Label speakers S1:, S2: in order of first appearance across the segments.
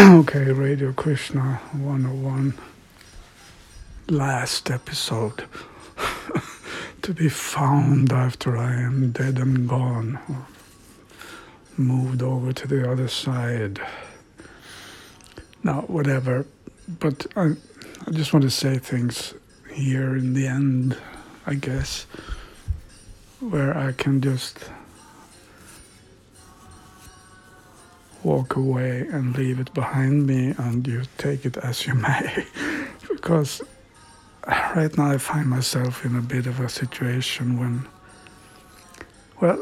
S1: Okay, Radio Krishna 101, last episode to be found after I am dead and gone, or moved over to the other side. Now, whatever, but I just want to say things here in the end, I guess, where I can just walk away and leave it behind me, and you take it as you may. Because right now I find myself in a bit of a situation when, well,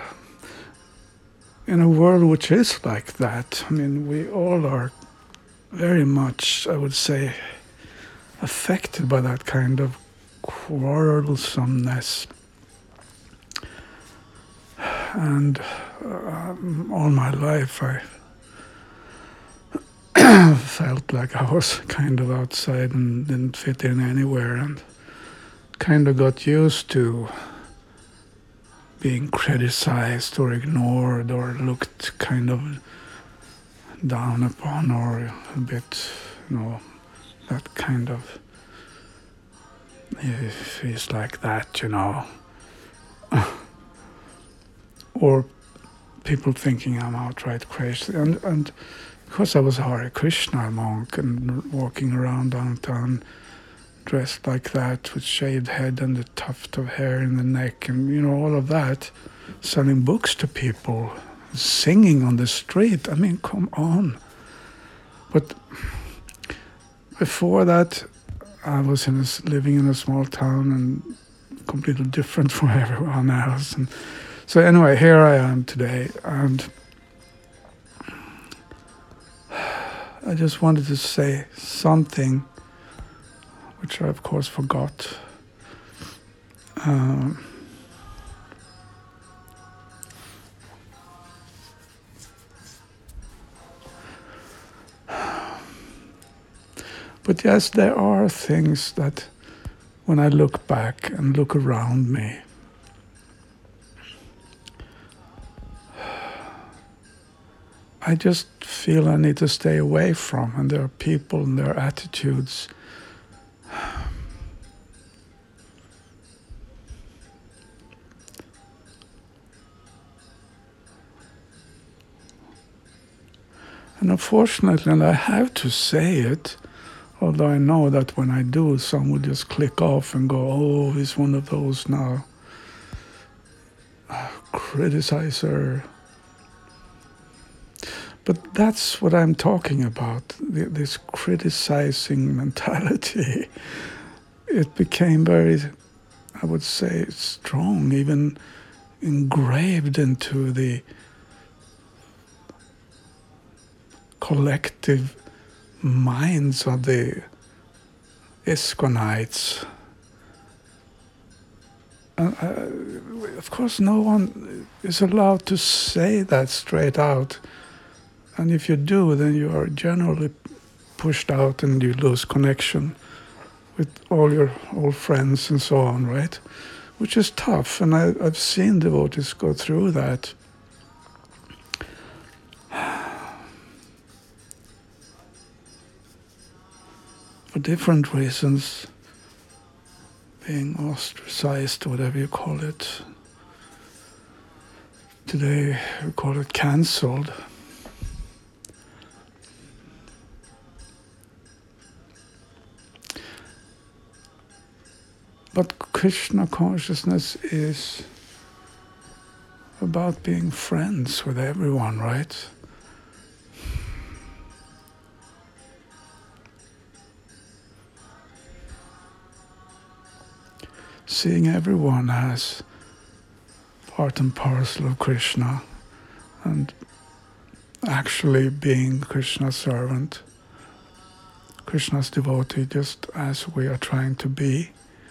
S1: in a world which is like that, I mean, we all are very much, I would say, affected by that kind of quarrelsomeness. And all my life I felt like I was kind of outside and didn't fit in anywhere, and kind of got used to being criticized or ignored or looked kind of down upon, or a bit, that kind of, if he's like that, or people thinking I'm outright crazy. And because I was a Hare Krishna monk and walking around downtown dressed like that with shaved head and a tuft of hair in the neck and, all of that, selling books to people, singing on the street. I mean, come on. But before that, I was living in a small town and completely different from everyone else. And so anyway, here I am today, and I just wanted to say something, which I of course forgot. But yes, there are things that when I look back and look around me, I just feel I need to stay away from, and there are people and their attitudes. And unfortunately, and I have to say it, although I know that when I do, some will just click off and go, oh, he's one of those now, criticizer. But that's what I'm talking about, this criticizing mentality. It became very, I would say, strong, even engraved into the collective minds of the ISKCONites. Of course, no one is allowed to say that straight out. And if you do, then you are generally pushed out and you lose connection with all your old friends and so on, right? Which is tough, and I've seen devotees go through that. For different reasons, being ostracized, whatever you call it. Today we call it cancelled. But Krishna consciousness is about being friends with everyone, right? Seeing everyone as part and parcel of Krishna, and actually being Krishna's servant, Krishna's devotee, just as we are trying to be.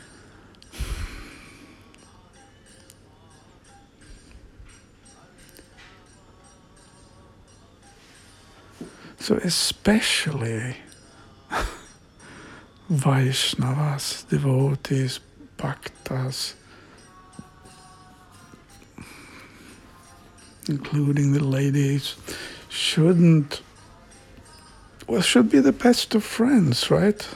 S1: So especially Vaishnavas, devotees, bhaktas, including the ladies, shouldn't well, should be the best of friends, right?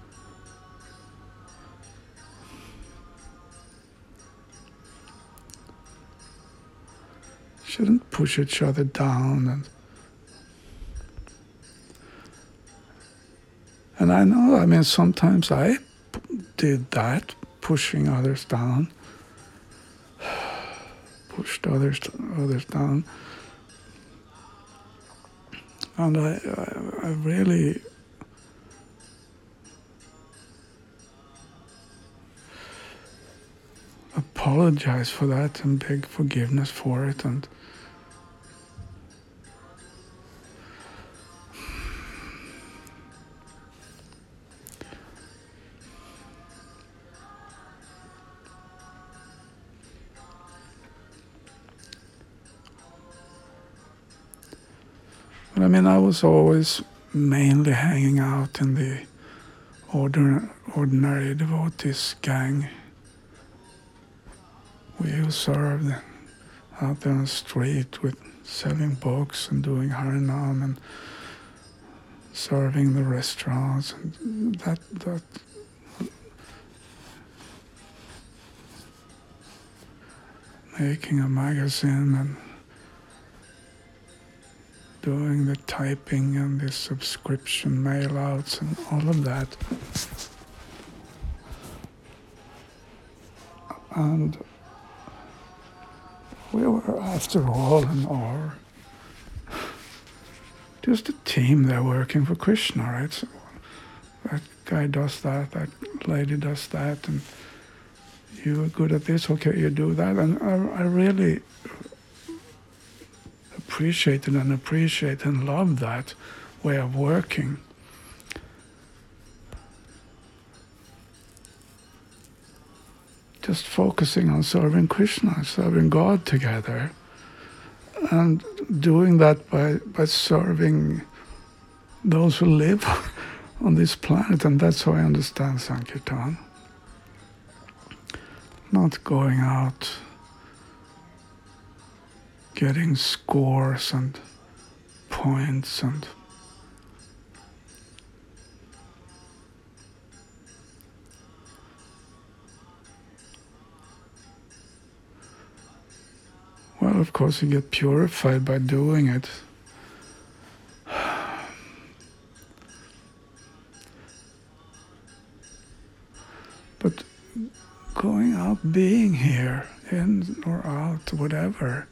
S1: Shouldn't push each other down. And I know, I mean, sometimes I did that, pushing others down, pushed others down. And I really apologize for that and beg forgiveness for it. And but I mean, I was always mainly hanging out in the ordinary devotees gang. We who served out there on the street with selling books and doing Harinam and serving the restaurants, and that making a magazine and doing the typing and the subscription mail outs and all of that. And we were, after all, just a team there working for Krishna, right? So that guy does that lady does that, and you are good at this, okay, you do that. And I really appreciate and love that way of working. Just focusing on serving Krishna, serving God together, and doing that by serving those who live on this planet. And that's how I understand Sankirtan. Not going out getting scores and points and well, of course you get purified by doing it. But going out, being here, in or out, whatever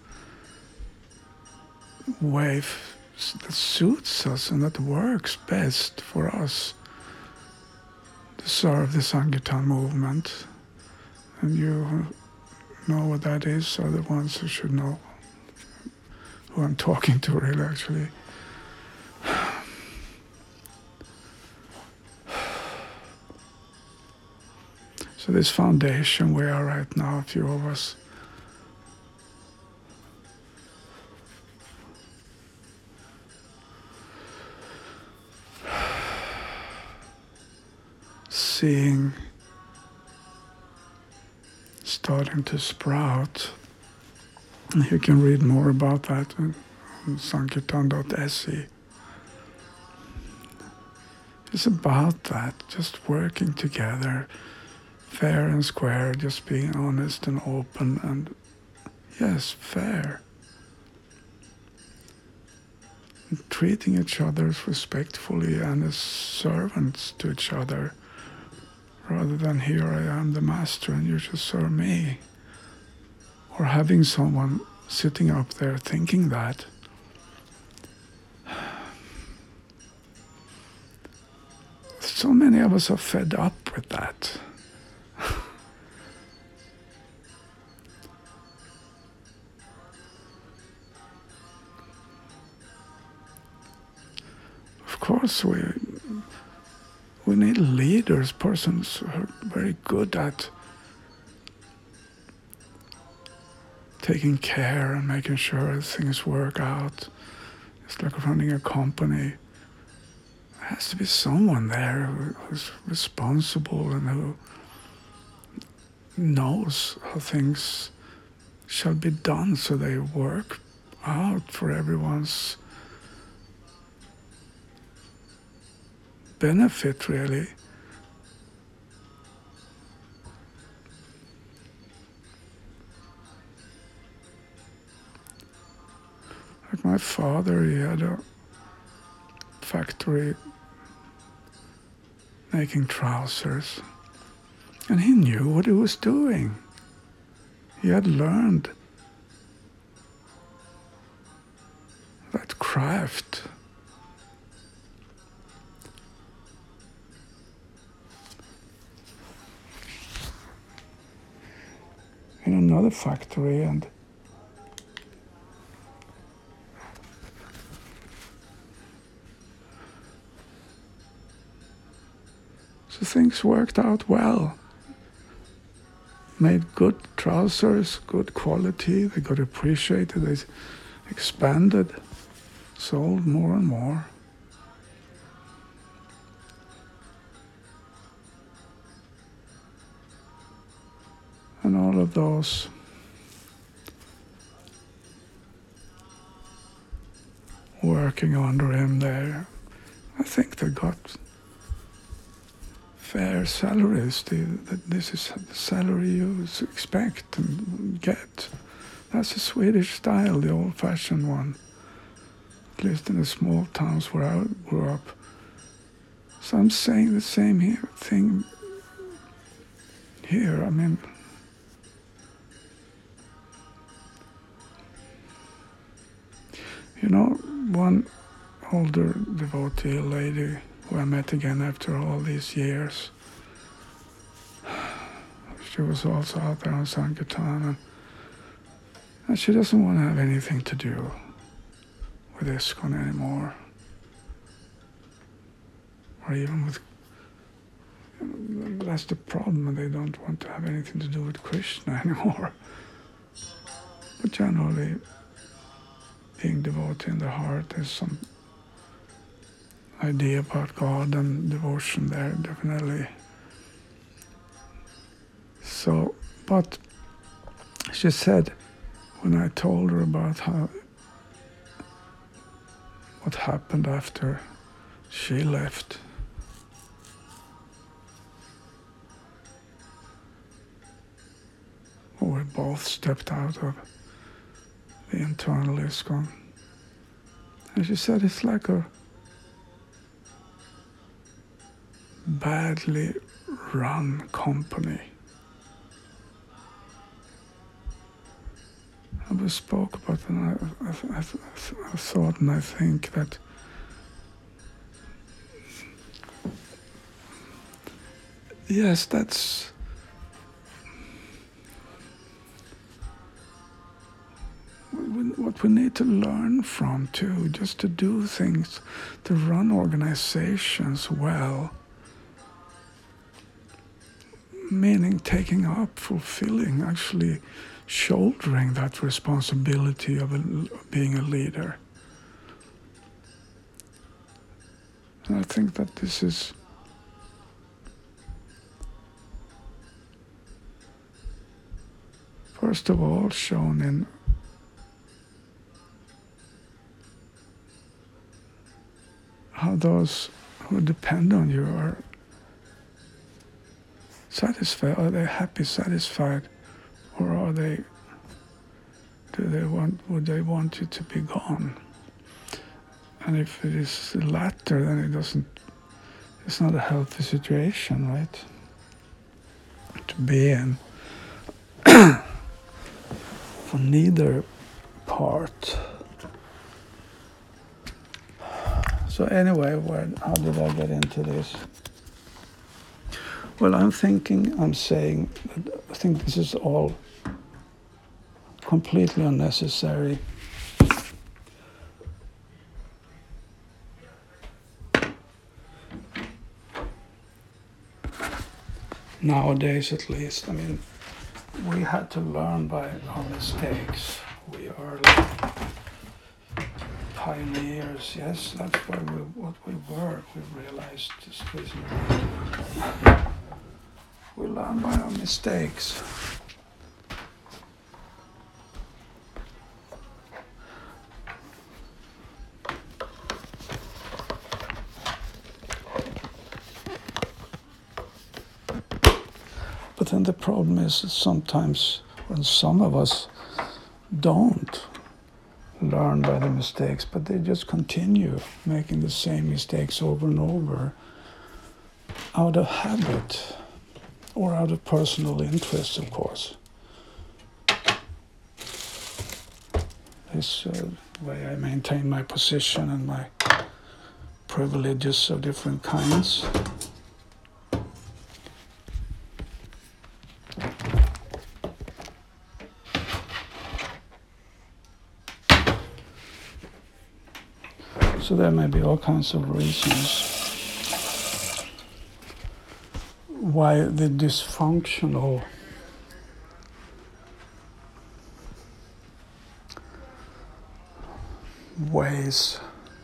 S1: way that suits us and that works best for us to serve the Sankirtan movement. And you know what that is, are the ones who should know who I'm talking to, really, actually. So this foundation we are right now, a few of us, seeing starting to sprout. And you can read more about that on sankirtan.se. It's about that, just working together, fair and square, just being honest and open and, yes, fair. And treating each other respectfully and as servants to each other, rather than here I am the master and you just serve me. Or having someone sitting up there thinking that. So many of us are fed up with that. Of course, we need leaders, persons who are very good at taking care and making sure things work out. It's like running a company. There has to be someone there who's responsible and who knows how things shall be done so they work out for everyone's benefit really. Like my father, he had a factory making trousers, and he knew what he was doing. He had learned that craft. In another factory, and so things worked out well. Made good trousers, good quality, they got appreciated, they expanded, sold more and more. And all of those working under him there, I think they got fair salaries. This is the salary you expect and get. That's the Swedish style, the old-fashioned one. At least in the small towns where I grew up. So I'm saying the same thing here. I mean, you know, one older devotee lady who I met again after all these years, she was also out there on Sankirtan, and she doesn't want to have anything to do with ISKCON anymore, or even with, that's the problem, they don't want to have anything to do with Krishna anymore. But generally, being devoted in the heart, there's some idea about God and devotion there, definitely. So, but she said, when I told her about what happened after she left, we both stepped out of the internal ISKCON. And she said it's like a badly run company. And we spoke about it, and I thought and I think that yes, that's what we need to learn from too, just to do things, to run organizations well, meaning taking up, fulfilling, actually shouldering that responsibility of being a leader. And I think that this is first of all shown in how those who depend on you are satisfied. Are they happy, satisfied, or would they want you to be gone? And if it is the latter, then it's not a healthy situation, right? To be in. For neither part. So anyway, how did I get into this? Well, I'm saying that I think this is all completely unnecessary. Nowadays, at least, I mean, we had to learn by our mistakes. We are like pioneers. Yes, that's what we were. We realized just recently. We learn by our mistakes. then the problem is that sometimes when some of us don't learn by the mistakes, but they just continue making the same mistakes over and over out of habit or out of personal interest, of course. This way I maintain my position and my privileges of different kinds. So there may be all kinds of reasons why the dysfunctional ways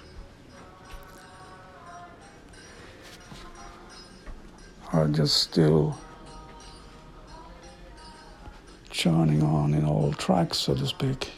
S1: are just still churning on in all tracks, so to speak.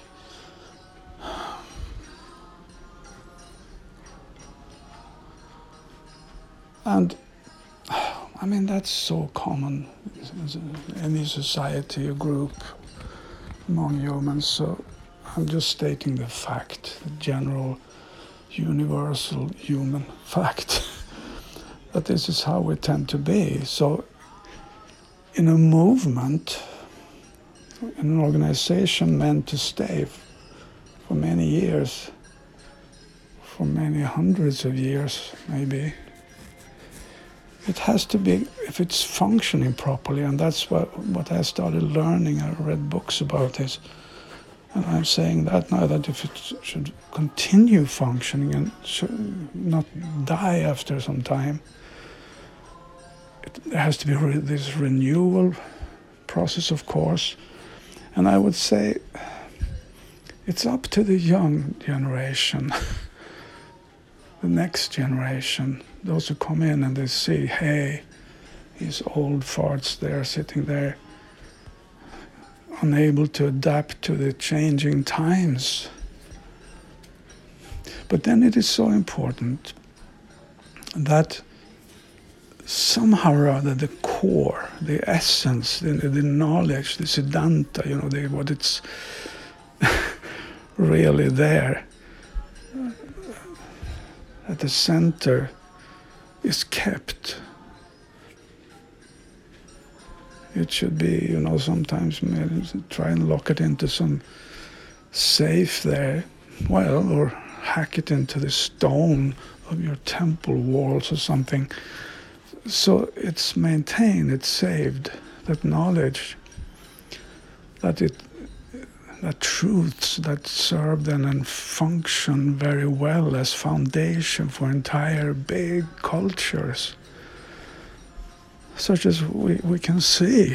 S1: And I mean, that's so common in any society or group among humans. So I'm just stating the fact, the general, universal human fact, that this is how we tend to be. So in a movement, in an organization meant to stay for many years, for many hundreds of years maybe, it has to be, if it's functioning properly, and that's what I started learning. I read books about this, and I'm saying that now, that if it should continue functioning and should not die after some time, there has to be this renewal process, of course. And I would say it's up to the young generation, the next generation, those who come in and they see, hey, these old farts there sitting there, unable to adapt to the changing times. But then it is so important that somehow or other the core, the essence, the knowledge, the siddhanta, what it's really there at the center is kept. It should be, sometimes maybe try and lock it into some safe there, or hack it into the stone of your temple walls or something. So it's maintained, it's saved, that knowledge, that truths that serve then and function very well as foundation for entire big cultures, such as we can see.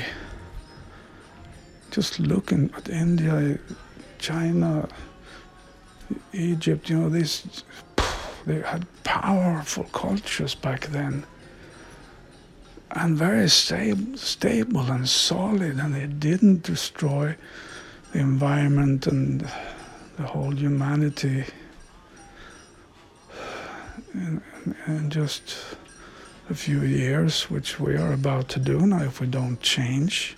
S1: Just looking at India, China, Egypt, they had powerful cultures back then, and very stable and solid, and they didn't destroy the environment and the whole humanity in just a few years, which we are about to do now if we don't change.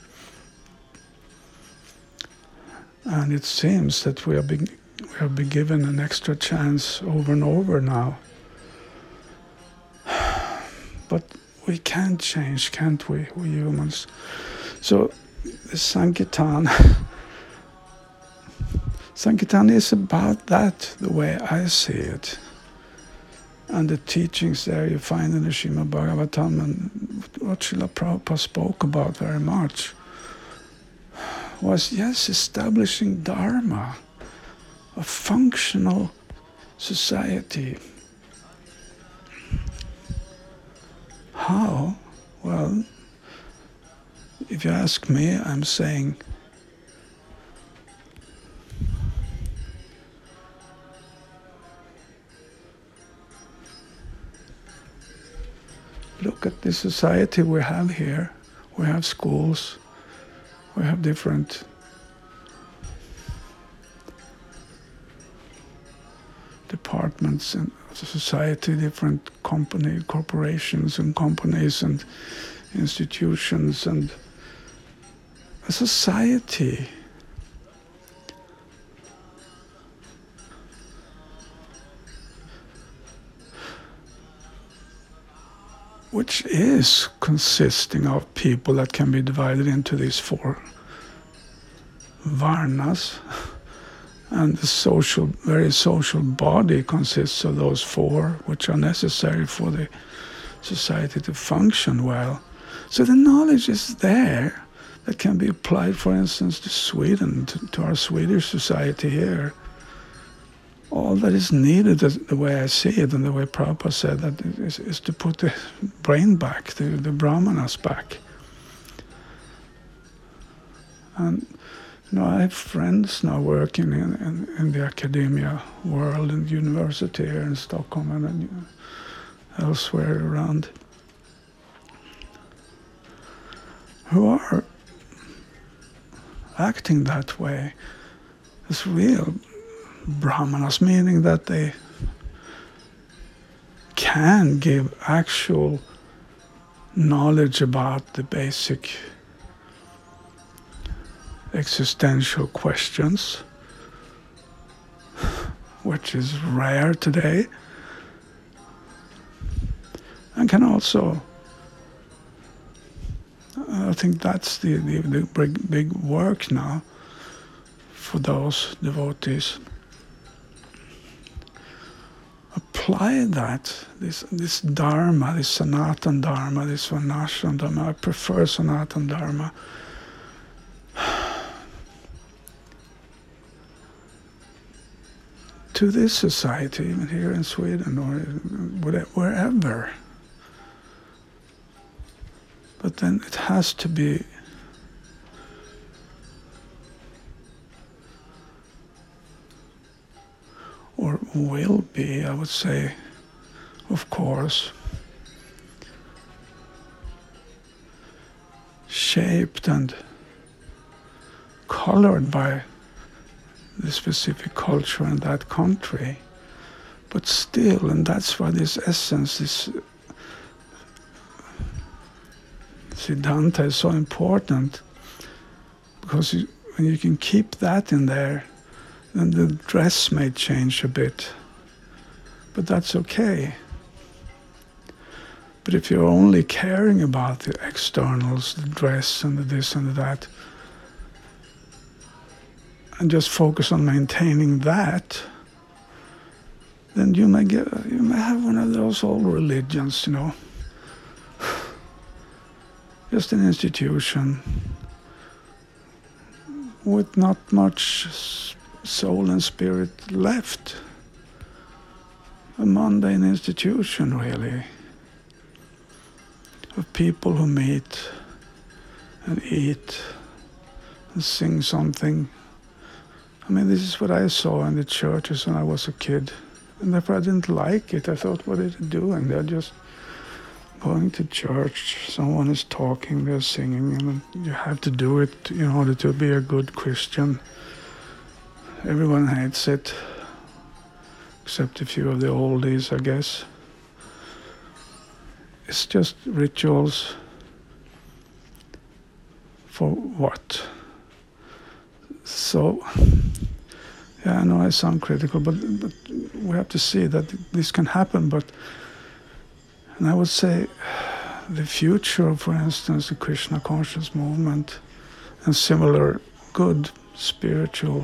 S1: And it seems that we have been given an extra chance over and over now. But we can change, can't we humans? So the Sankirtan is about that, the way I see it. And the teachings there you find in the Srimad Bhagavatam, and what Srila Prabhupada spoke about very much was, establishing Dharma, a functional society. How? Well, if you ask me, I'm saying look at the society we have here. We have schools, we have different departments in society, different corporations and companies and institutions and a society which is consisting of people that can be divided into these four varnas, and the very social body consists of those four, which are necessary for the society to function well. So the knowledge is there that can be applied, for instance, to Sweden, to our Swedish society here. All that is needed, the way I see it, and the way Prabhupada said that, is to put the brain back, the brahmanas back. And I have friends now working in the academia world, in the university here in Stockholm and elsewhere around, who are acting that way as real brahmanas, meaning that they can give actual knowledge about the basic existential questions, which is rare today, and can also, I think that's the big work now for those devotees. Apply that, this Dharma, this Sanatana Dharma, this Varnashram Dharma. I prefer Sanatana Dharma. To this society, even here in Sweden or wherever. But then it has to be or will be, I would say, of course, shaped and colored by the specific culture in that country. But still, and that's why this essence, this Siddhanta is so important, because when you can keep that in there, then the dress may change a bit, but that's okay. But if you're only caring about the externals, the dress and the this and the that, and just focus on maintaining that, then you may have one of those old religions, just an institution with not much soul and spirit left. A mundane institution, really, of people who meet and eat and sing something. I mean, this is what I saw in the churches when I was a kid. And therefore I didn't like it. I thought, what are they doing? They're just going to church. Someone is talking, they're singing, and you have to do it in order to be a good Christian. Everyone hates it, except a few of the oldies, I guess. It's just rituals for what? So, yeah, I know I sound critical, but we have to see that this can happen. And I would say the future, for instance, the Krishna conscious movement and similar good spiritual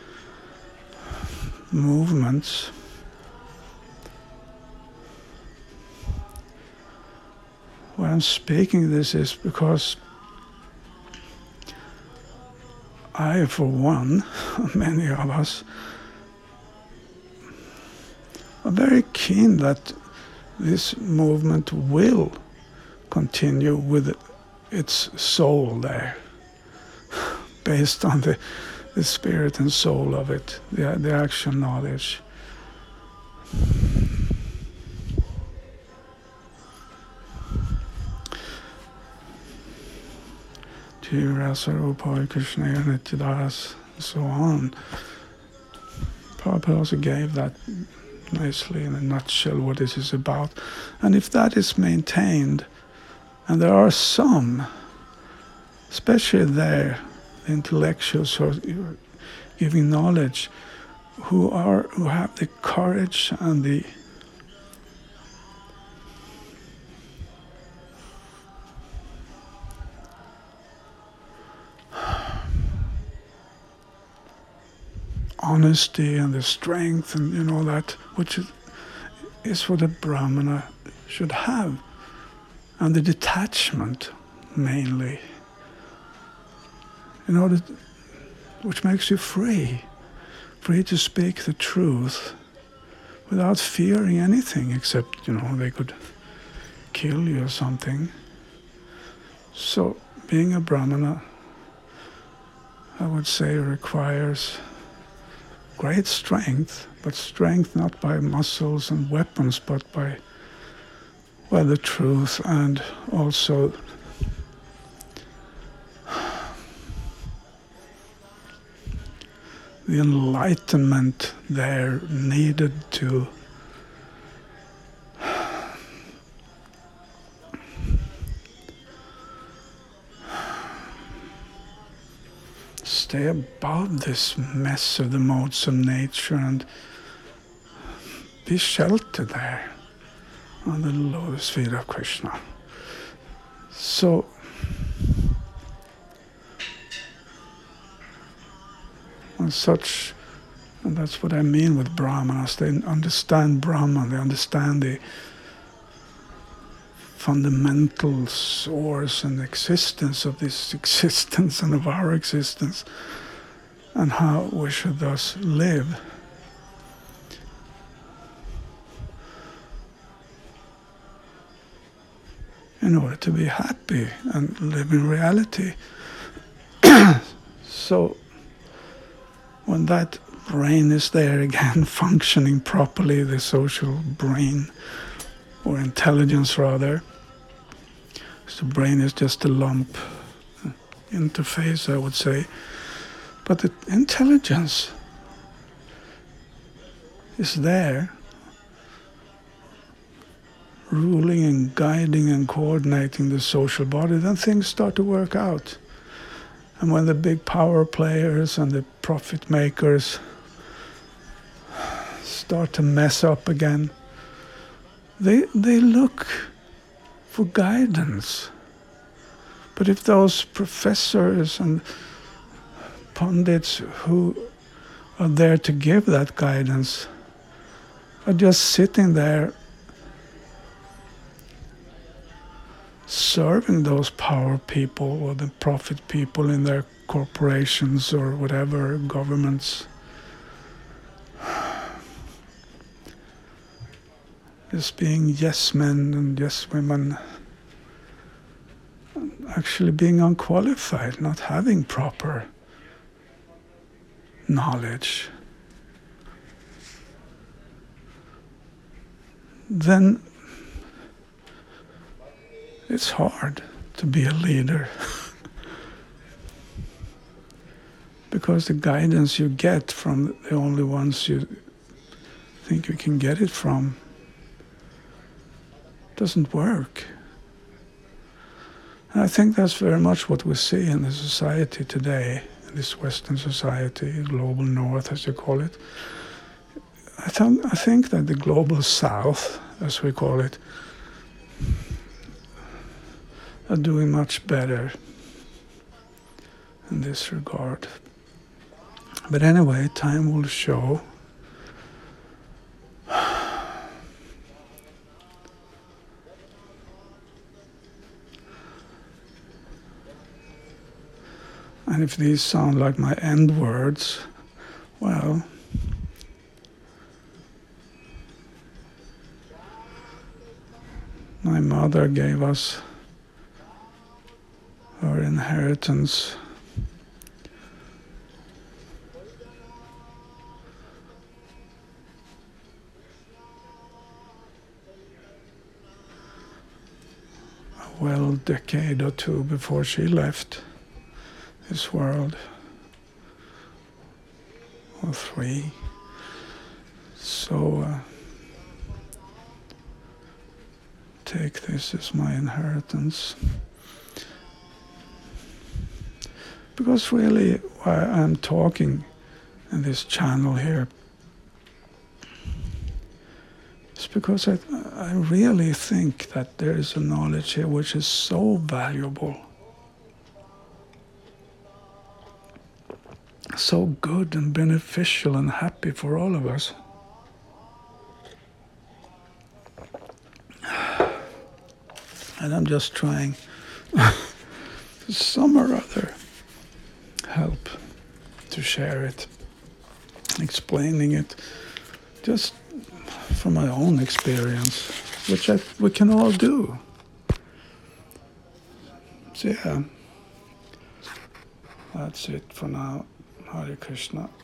S1: movements why I'm speaking this is because I, for one, many of us, are very keen that this movement will continue with its soul there, based on the spirit and soul of it, the action knowledge. Rasa Krishna Nityadas, and so on. Prabhupada also gave that nicely in a nutshell what this is about. And if that is maintained, and there are some, especially there the intellectuals who are giving knowledge, who have the courage and the honesty and the strength, and that which is what a Brahmana should have, and the detachment mainly, which makes you free to speak the truth without fearing anything except they could kill you or something. So being a Brahmana, I would say, requires great strength, but strength not by muscles and weapons, but by the truth, and also the enlightenment there needed to stay above this mess of the modes of nature and be sheltered there on the lotus feet of Krishna. So and that's what I mean with Brahmanas. They understand Brahman, they understand the fundamental source and existence of this existence and of our existence, and how we should thus live. In order to be happy and live in reality. So when that brain is there again, functioning properly, the social brain, or intelligence rather, so the brain is just a lump, interface I would say, but the intelligence is there, ruling and guiding and coordinating the social body, then things start to work out. And when the big power players and the profit makers start to mess up again, they look for guidance. But if those professors and pundits who are there to give that guidance are just sitting there serving those power people or the profit people in their corporations or whatever, governments, just being yes men and yes women, actually being unqualified, not having proper knowledge, then it's hard to be a leader. Because the guidance you get from the only ones you think you can get it from doesn't work. And I think that's very much what we see in the society today, in this Western society, global North as you call it. I think that the global South, as we call it, are doing much better in this regard. But anyway, time will show. And if these sound like my end words, well, my mother gave us her inheritance. A decade or two before she left this world, or 3. So take this as my inheritance. Because really, why I'm talking in this channel here, it's because I really think that there is a knowledge here which is so valuable, so good and beneficial and happy for all of us. And I'm just trying to some or other help to share it, explaining it just from my own experience, which we can all do. So yeah, that's it for now. Hare Krishna.